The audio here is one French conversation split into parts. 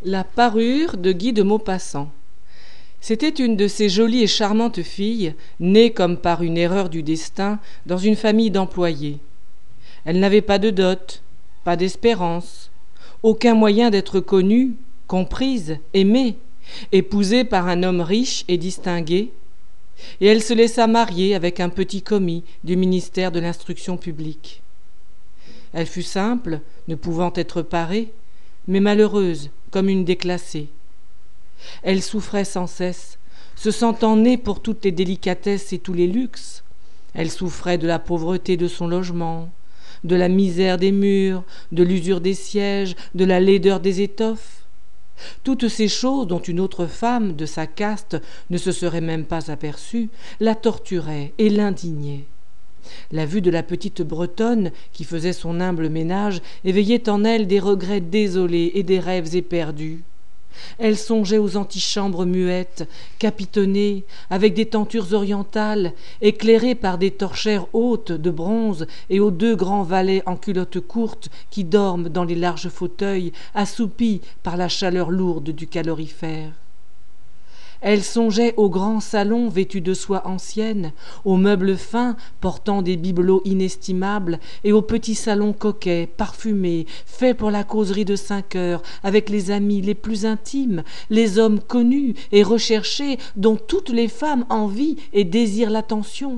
La parure de Guy de Maupassant. C'était une de ces jolies et charmantes filles, nées comme par une erreur du destin dans une famille d'employés. Elle n'avait pas de dot, pas d'espérance, aucun moyen d'être connue, comprise, aimée, épousée par un homme riche et distingué, et elle se laissa marier avec un petit commis du ministère de l'Instruction publique. Elle fut simple, ne pouvant être parée, mais malheureuse comme une déclassée. Elle souffrait sans cesse, se sentant née pour toutes les délicatesses et tous les luxes. Elle souffrait de la pauvreté de son logement, de la misère des murs, de l'usure des sièges, de la laideur des étoffes. Toutes ces choses dont une autre femme de sa caste ne se serait même pas aperçue la torturaient et l'indignaient. La vue de la petite Bretonne qui faisait son humble ménage éveillait en elle des regrets désolés et des rêves éperdus. Elle songeait aux antichambres muettes, capitonnées, avec des tentures orientales, éclairées par des torchères hautes de bronze, et aux deux grands valets en culottes courtes qui dorment dans les larges fauteuils, assoupis par la chaleur lourde du calorifère. Elle songeait aux grands salons vêtus de soie ancienne, aux meubles fins portant des bibelots inestimables et aux petits salons coquets, parfumés, faits pour la causerie de 5 heures avec les amis les plus intimes, les hommes connus et recherchés dont toutes les femmes envient et désirent l'attention.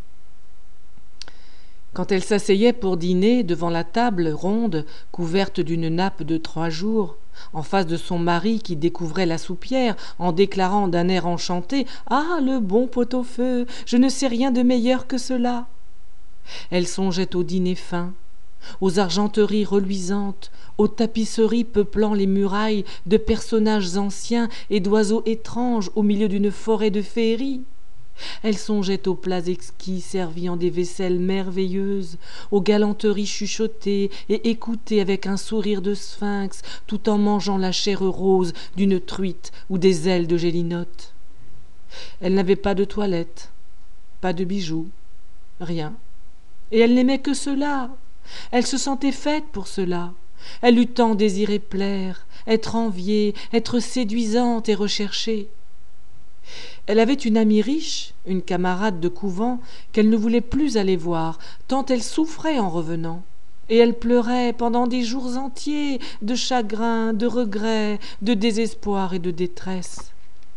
Quand elle s'asseyait pour dîner devant la table ronde couverte d'une nappe de 3 jours, en face de son mari qui découvrait la soupière en déclarant d'un air enchanté « Ah, le bon pot-au-feu, je ne sais rien de meilleur que cela !» Elle songeait au dîner fin, aux argenteries reluisantes, aux tapisseries peuplant les murailles de personnages anciens et d'oiseaux étranges au milieu d'une forêt de féerie. Elle songeait aux plats exquis servis en des vaisselles merveilleuses, aux galanteries chuchotées et écoutées avec un sourire de sphinx, tout en mangeant la chair rose d'une truite ou des ailes de gélinotte. Elle n'avait pas de toilette, pas de bijoux, rien. Et elle n'aimait que cela. Elle se sentait faite pour cela. Elle eût tant désiré plaire, être enviée, être séduisante et recherchée. Elle avait une amie riche, une camarade de couvent, qu'elle ne voulait plus aller voir, tant elle souffrait en revenant. Et elle pleurait pendant des jours entiers, de chagrin, de regret, de désespoir et de détresse.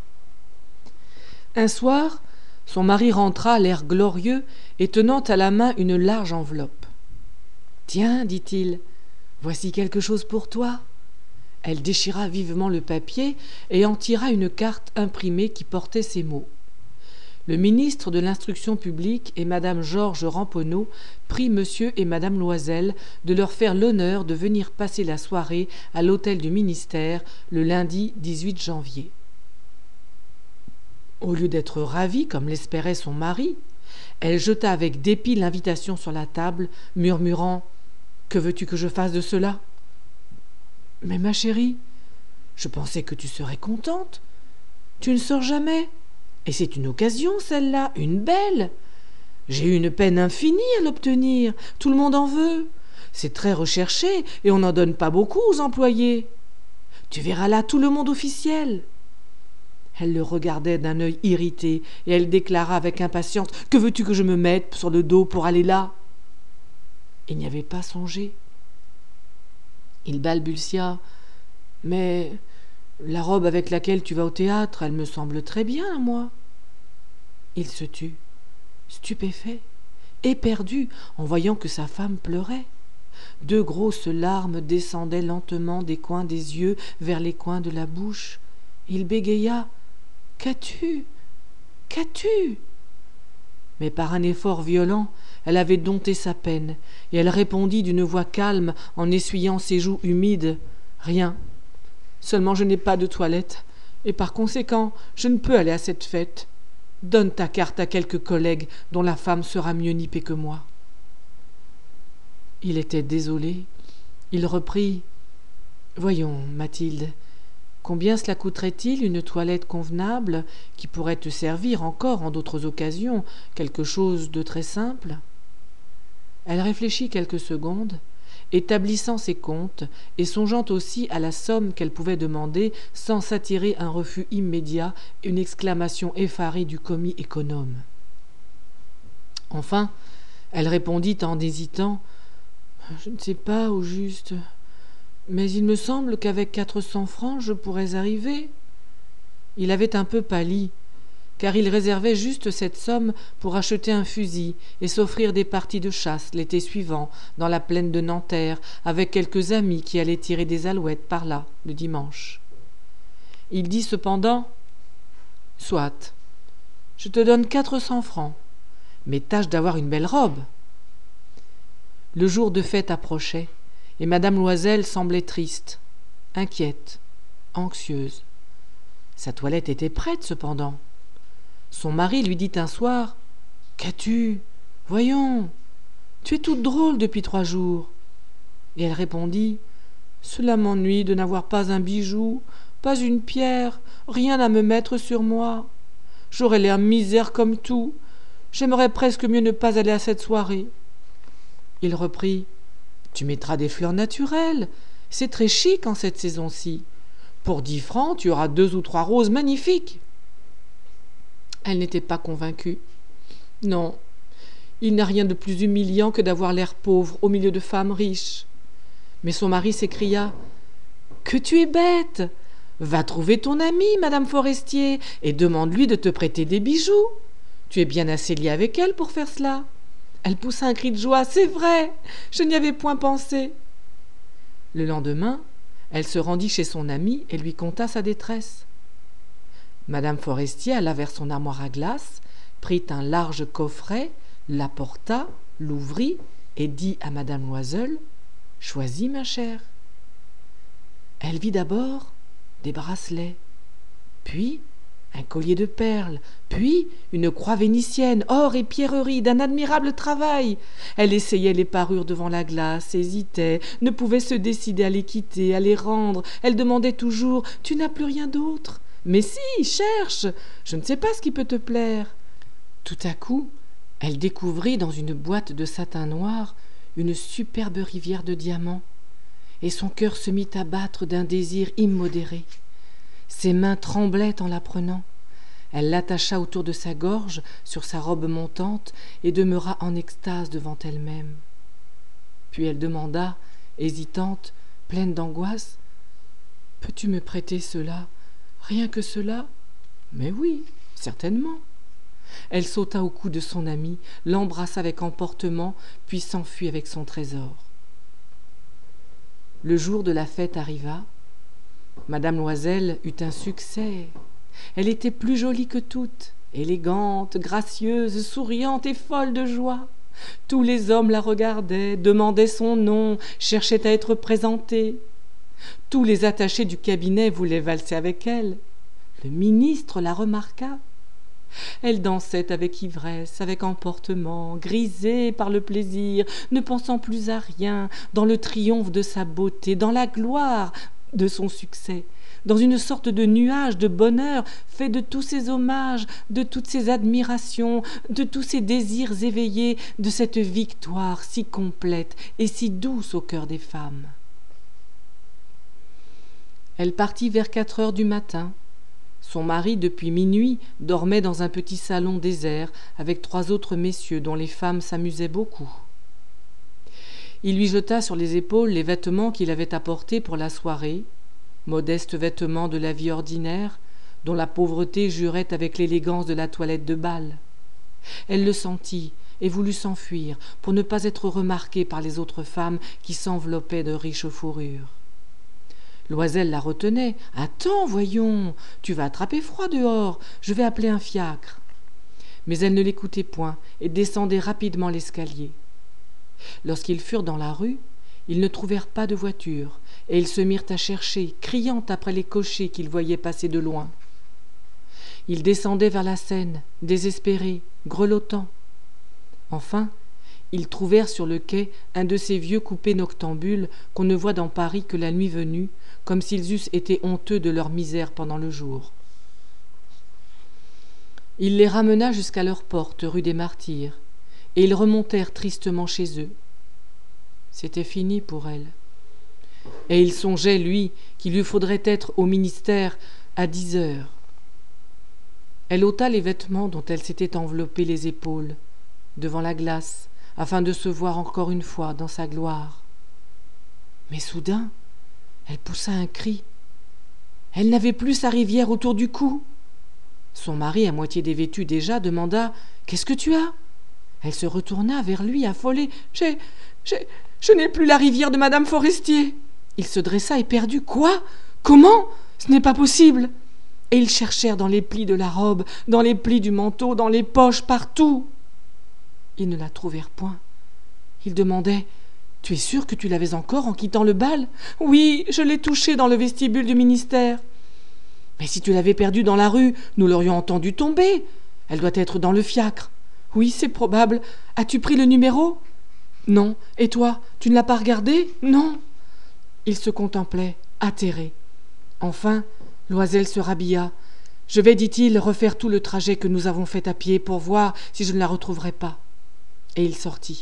Un soir, son mari rentra, l'air glorieux, et tenant à la main une large enveloppe. « Tiens, dit-il, voici quelque chose pour toi. » Elle déchira vivement le papier et en tira une carte imprimée qui portait ces mots. Le ministre de l'Instruction publique et madame Georges Ramponneau prient monsieur et madame Loisel de leur faire l'honneur de venir passer la soirée à l'hôtel du ministère le lundi 18 janvier. Au lieu d'être ravie, comme l'espérait son mari, elle jeta avec dépit l'invitation sur la table, murmurant « Que veux-tu que je fasse de cela ?» « Mais ma chérie, je pensais que tu serais contente. Tu ne sors jamais. Et c'est une occasion, celle-là, une belle. J'ai eu une peine infinie à l'obtenir. Tout le monde en veut. C'est très recherché et on n'en donne pas beaucoup aux employés. Tu verras là tout le monde officiel. » Elle le regardait d'un œil irrité et elle déclara avec impatience « Que veux-tu que je me mette sur le dos pour aller là ?» Il n'y avait pas songé. Il balbutia « Mais la robe avec laquelle tu vas au théâtre, elle me semble très bien à moi. » Il se tut, stupéfait, éperdu en voyant que sa femme pleurait. 2 grosses larmes descendaient lentement des coins des yeux vers les coins de la bouche. Il bégaya « Qu'as-tu ? Qu'as-tu » Mais par un effort violent, elle avait dompté sa peine, et elle répondit d'une voix calme en essuyant ses joues humides « Rien. Seulement je n'ai pas de toilette, et par conséquent, je ne peux aller à cette fête. Donne ta carte à quelque collègue dont la femme sera mieux nippée que moi. » Il était désolé. Il reprit « Voyons, Mathilde, combien cela coûterait-il une toilette convenable qui pourrait te servir encore en d'autres occasions, quelque chose de très simple ?» Elle réfléchit quelques secondes établissant ses comptes et songeant aussi à la somme qu'elle pouvait demander sans s'attirer un refus immédiat et une exclamation effarée du commis économe. Enfin, elle répondit en hésitant « Je ne sais pas au juste, mais il me semble qu'avec 400 francs je pourrais arriver. » Il avait un peu pâli, car il réservait juste cette somme pour acheter un fusil et s'offrir des parties de chasse l'été suivant dans la plaine de Nanterre avec quelques amis qui allaient tirer des alouettes par là le dimanche. Il dit cependant « Soit, je te donne 400 francs, mais tâche d'avoir une belle robe. » Le jour de fête approchait, et madame Loisel semblait triste, inquiète, anxieuse. Sa toilette était prête cependant. Son mari lui dit un soir « Qu'as-tu ? Voyons, tu es toute drôle depuis 3 jours. » Et elle répondit « Cela m'ennuie de n'avoir pas un bijou, pas une pierre, rien à me mettre sur moi. J'aurais l'air misère comme tout. J'aimerais presque mieux ne pas aller à cette soirée. » Il reprit « Tu mettras des fleurs naturelles, c'est très chic en cette saison-ci. Pour 10 francs, tu auras 2 ou 3 roses magnifiques. » Elle n'était pas convaincue. Non, il n'a rien de plus humiliant que d'avoir l'air pauvre au milieu de femmes riches. Mais son mari s'écria « Que tu es bête! Va trouver ton amie, madame Forestier, et demande-lui de te prêter des bijoux. Tu es bien assez lié avec elle pour faire cela. » Elle poussa un cri de joie. « C'est vrai! Je n'y avais point pensé. » Le lendemain, elle se rendit chez son amie et lui conta sa détresse. Madame Forestier alla vers son armoire à glace, prit un large coffret, l'apporta, l'ouvrit et dit à madame Loisel « Choisis, ma chère. » Elle vit d'abord des bracelets, puis un collier de perles, puis une croix vénitienne, or et pierreries d'un admirable travail. Elle essayait les parures devant la glace, hésitait, ne pouvait se décider à les quitter, à les rendre. Elle demandait toujours « Tu n'as plus rien d'autre ? Mais si, cherche, je ne sais pas ce qui peut te plaire. » Tout à coup, elle découvrit dans une boîte de satin noir une superbe rivière de diamants, et son cœur se mit à battre d'un désir immodéré. Ses mains tremblaient en la prenant. Elle l'attacha autour de sa gorge, sur sa robe montante, et demeura en extase devant elle-même. Puis elle demanda, hésitante, pleine d'angoisse, « Peux-tu me prêter cela ? Rien que cela ? » ?»« Mais oui, certainement. » Elle sauta au cou de son ami, l'embrassa avec emportement, puis s'enfuit avec son trésor. Le jour de la fête arriva. Madame Loisel eut un succès. Elle était plus jolie que toutes, élégante, gracieuse, souriante et folle de joie. Tous les hommes la regardaient, demandaient son nom, cherchaient à être présentés. Tous les attachés du cabinet voulaient valser avec elle. Le ministre la remarqua. Elle dansait avec ivresse, avec emportement, grisée par le plaisir, ne pensant plus à rien, dans le triomphe de sa beauté, dans la gloire de son succès, dans une sorte de nuage de bonheur fait de tous ses hommages, de toutes ses admirations, de tous ses désirs éveillés, de cette victoire si complète et si douce au cœur des femmes. Elle partit vers 4 heures du matin. Son mari, depuis minuit, dormait dans un petit salon désert avec 3 autres messieurs dont les femmes s'amusaient beaucoup. Il lui jeta sur les épaules les vêtements qu'il avait apportés pour la soirée, modestes vêtements de la vie ordinaire, dont la pauvreté jurait avec l'élégance de la toilette de bal. Elle le sentit et voulut s'enfuir pour ne pas être remarquée par les autres femmes qui s'enveloppaient de riches fourrures. Loisel la retenait. « Attends, voyons, tu vas attraper froid dehors, je vais appeler un fiacre. » Mais elle ne l'écoutait point et descendait rapidement l'escalier. Lorsqu'ils furent dans la rue, ils ne trouvèrent pas de voiture et ils se mirent à chercher, criant après les cochers qu'ils voyaient passer de loin. Ils descendaient vers la Seine, désespérés, grelottants. Enfin, ils trouvèrent sur le quai un de ces vieux coupés noctambules qu'on ne voit dans Paris que la nuit venue, comme s'ils eussent été honteux de leur misère pendant le jour. Il les ramena jusqu'à leur porte, rue des Martyrs, et ils remontèrent tristement chez eux. C'était fini pour elle. Et il songeait, lui, qu'il lui faudrait être au ministère à 10 heures. Elle ôta les vêtements dont elle s'était enveloppée les épaules, devant la glace, afin de se voir encore une fois dans sa gloire. Mais soudain, elle poussa un cri. Elle n'avait plus sa rivière autour du cou. Son mari, à moitié dévêtu déjà, demanda « Qu'est-ce que tu as ?» Elle se retourna vers lui, affolée. « Je n'ai plus la rivière de Madame Forestier. » Il se dressa éperdu. « Quoi ? Comment ? Ce n'est pas possible !» Et ils cherchèrent dans les plis de la robe, dans les plis du manteau, dans les poches, partout. Ils ne la trouvèrent point. Ils demandaient « Tu es sûr que tu l'avais encore en quittant le bal ?»« Oui, je l'ai touchée dans le vestibule du ministère. »« Mais si tu l'avais perdue dans la rue, nous l'aurions entendue tomber. Elle doit être dans le fiacre. »« Oui, c'est probable. As-tu pris le numéro ?»« Non. Et toi, tu ne l'as pas regardé ?»« Non. » Ils se contemplaient, atterrés. Enfin, Loisel se rhabilla. « Je vais, dit-il, refaire tout le trajet que nous avons fait à pied pour voir si je ne la retrouverai pas. » Et il sortit.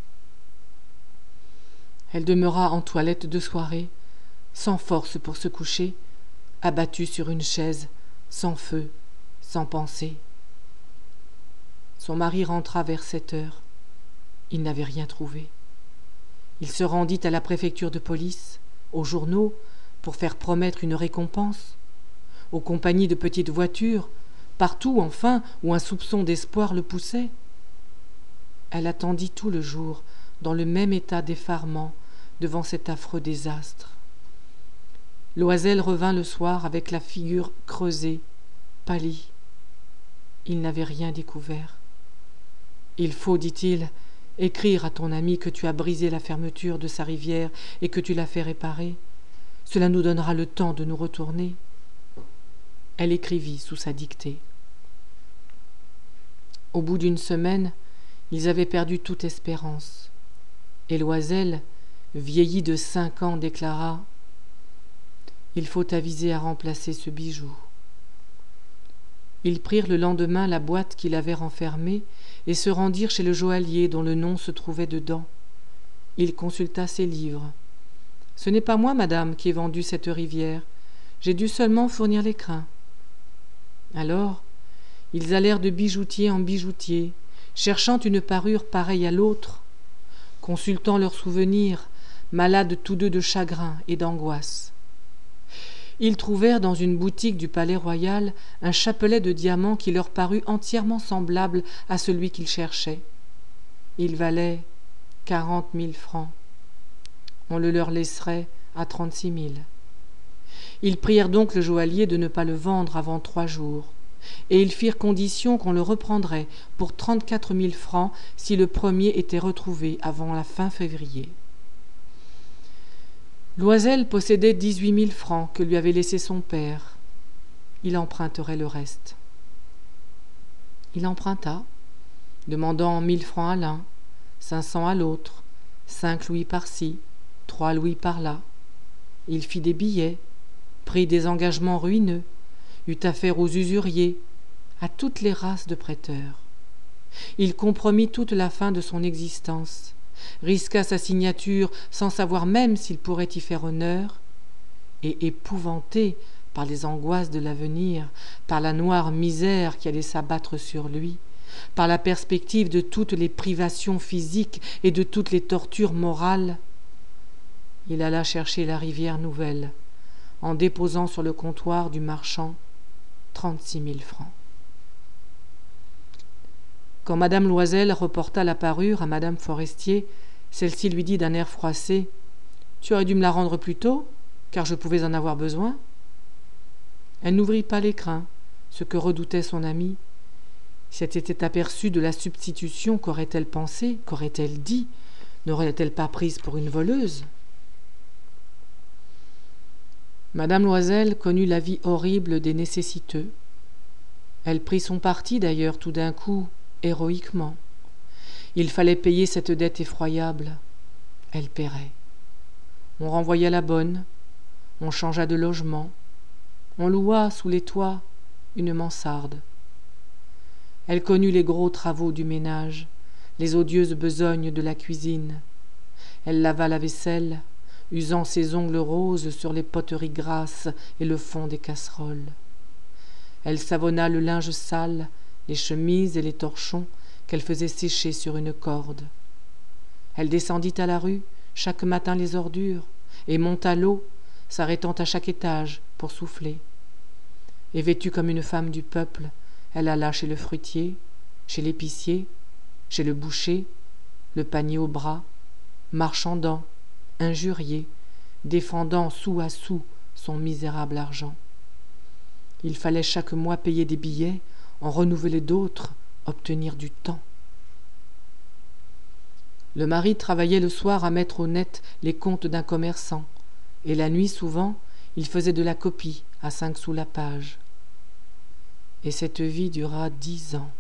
Elle demeura en toilette de soirée, sans force pour se coucher, abattue sur une chaise, sans feu, sans pensée. Son mari rentra vers 7 heures. Il n'avait rien trouvé. Il se rendit à la préfecture de police, aux journaux, pour faire promettre une récompense, aux compagnies de petites voitures, partout enfin où un soupçon d'espoir le poussait. Elle attendit tout le jour, dans le même état d'effarement, devant cet affreux désastre. Loisel revint le soir avec la figure creusée, pâlie. Il n'avait rien découvert. « Il faut, dit-il, écrire à ton ami que tu as brisé la fermeture de sa rivière et que tu l'as fait réparer. Cela nous donnera le temps de nous retourner. » Elle écrivit sous sa dictée. Au bout d'une semaine, ils avaient perdu toute espérance. Et Loisel, vieilli de 5 ans, déclara « Il faut aviser à remplacer ce bijou. » Ils prirent le lendemain la boîte qu'il avait renfermée et se rendirent chez le joaillier dont le nom se trouvait dedans. Il consulta ses livres. « Ce n'est pas moi, madame, qui ai vendu cette rivière. J'ai dû seulement fournir l'écrin. » Alors, ils allèrent de bijoutier en bijoutier, cherchant une parure pareille à l'autre, consultant leurs souvenirs, malades tous deux de chagrin et d'angoisse. Ils trouvèrent dans une boutique du Palais Royal un chapelet de diamants qui leur parut entièrement semblable à celui qu'ils cherchaient. Il valait 40 000 francs. On le leur laisserait à 36 000. Ils prièrent donc le joaillier de ne pas le vendre avant 3 jours, et ils firent condition qu'on le reprendrait pour 34 000 francs si le premier était retrouvé avant la fin février. Loisel possédait 18 000 francs que lui avait laissés son père. Il emprunterait le reste. Il emprunta, demandant 1 000 francs à l'un, 500 à l'autre, 5 louis par-ci, 3 louis par-là. Il fit des billets, prit des engagements ruineux, eut affaire aux usuriers, à toutes les races de prêteurs. Il compromit toute la fin de son existence, risqua sa signature sans savoir même s'il pourrait y faire honneur, et épouvanté par les angoisses de l'avenir, par la noire misère qui allait s'abattre sur lui, par la perspective de toutes les privations physiques et de toutes les tortures morales, il alla chercher la rivière nouvelle, en déposant sur le comptoir du marchand 36 000 francs. Quand madame Loisel reporta la parure à madame Forestier, celle-ci lui dit d'un air froissé « Tu aurais dû me la rendre plus tôt, car je pouvais en avoir besoin. » Elle n'ouvrit pas l'écrin, ce que redoutait son amie. Si elle s'était aperçue de la substitution, qu'aurait-elle pensé, qu'aurait-elle dit? N'aurait-elle pas prise pour une voleuse? Madame Loisel connut la vie horrible des nécessiteux. Elle prit son parti d'ailleurs tout d'un coup, héroïquement. Il fallait payer cette dette effroyable. Elle paierait. On renvoya la bonne, on changea de logement, on loua sous les toits une mansarde. Elle connut les gros travaux du ménage, les odieuses besognes de la cuisine. Elle lava la vaisselle, usant ses ongles roses sur les poteries grasses et le fond des casseroles. Elle savonna le linge sale, les chemises et les torchons qu'elle faisait sécher sur une corde. Elle descendit à la rue, chaque matin les ordures, et monta l'eau, s'arrêtant à chaque étage pour souffler. Et vêtue comme une femme du peuple, elle alla chez le fruitier, chez l'épicier, chez le boucher, le panier au bras, marchandant, injurié, défendant sou à sou son misérable argent. Il fallait chaque mois payer des billets, en renouveler d'autres, obtenir du temps. Le mari travaillait le soir à mettre au net les comptes d'un commerçant, et la nuit souvent, il faisait de la copie à 5 sous la page. Et cette vie dura 10 ans.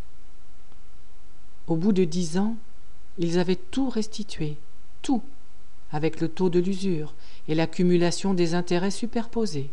Au bout de 10 ans, ils avaient tout restitué, tout, avec le taux de l'usure et l'accumulation des intérêts superposés.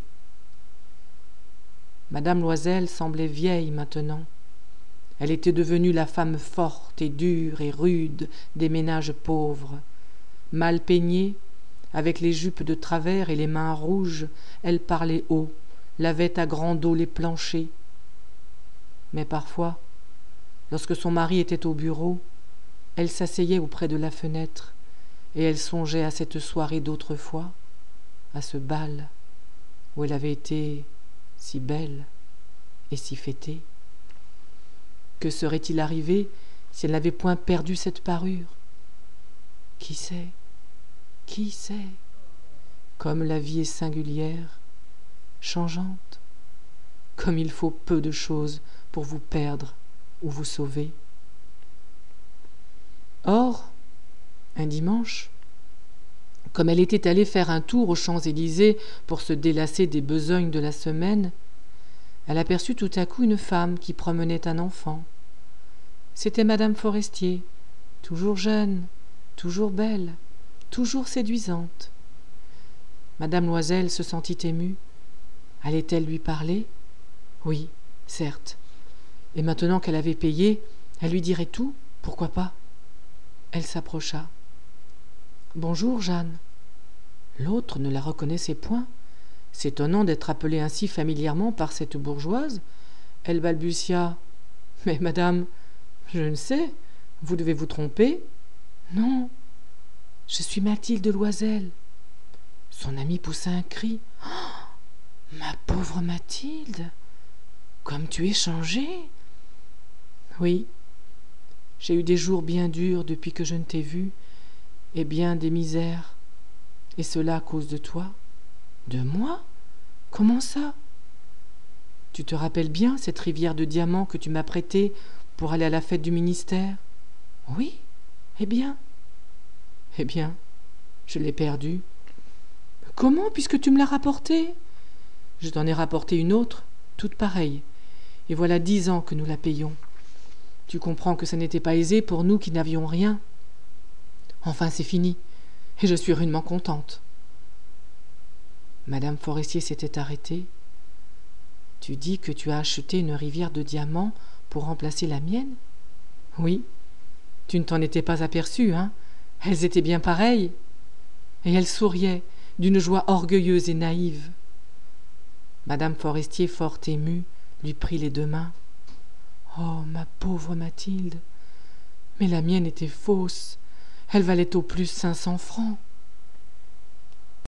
Madame Loisel semblait vieille maintenant. Elle était devenue la femme forte et dure et rude des ménages pauvres. Mal peignée, avec les jupes de travers et les mains rouges, elle parlait haut, lavait à grande eau les planchers. Mais parfois, lorsque son mari était au bureau, elle s'asseyait auprès de la fenêtre et elle songeait à cette soirée d'autrefois, à ce bal où elle avait été si belle et si fêtée. Que serait-il arrivé si elle n'avait point perdu cette parure? Qui sait? Qui sait? Comme la vie est singulière, changeante, comme il faut peu de choses pour vous perdre ou vous sauver. Or, un dimanche, comme elle était allée faire un tour aux Champs-Élysées pour se délasser des besognes de la semaine, elle aperçut tout à coup une femme qui promenait un enfant. C'était Madame Forestier, toujours jeune, toujours belle, toujours séduisante. Madame Loisel se sentit émue. Allait-elle lui parler? Oui, certes. Et maintenant qu'elle avait payé, elle lui dirait tout, pourquoi pas? Elle s'approcha. « Bonjour, Jeanne. » L'autre ne la reconnaissait point. S'étonnant d'être appelée ainsi familièrement par cette bourgeoise, elle balbutia. « Mais madame, je ne sais, vous devez vous tromper. »« Non, je suis Mathilde Loisel. » Son amie poussa un cri. « Oh, ma pauvre Mathilde, comme tu es changée !»« Oui, j'ai eu des jours bien durs depuis que je ne t'ai vue, et bien des misères. Et cela à cause de toi. » »« De moi? Comment ça? » ?»« Tu te rappelles bien cette rivière de diamants que tu m'as prêtée pour aller à la fête du ministère? »« Oui, eh bien? »« Eh bien, je l'ai perdue. »« Comment, puisque tu me l'as rapportée? »« Je t'en ai rapporté une autre, toute pareille, et voilà 10 ans que nous la payons. Tu comprends que ça n'était pas aisé pour nous qui n'avions rien. Enfin, c'est fini, et je suis rudement contente. » Madame Forestier s'était arrêtée. « Tu dis que tu as acheté une rivière de diamants pour remplacer la mienne? »« Oui, tu ne t'en étais pas aperçue, hein? Elles étaient bien pareilles. » Et elle souriait d'une joie orgueilleuse et naïve. Madame Forestier, fort émue, lui prit les 2 mains. « Oh, ma pauvre Mathilde, mais la mienne était fausse. Elle valait au plus 500 francs. »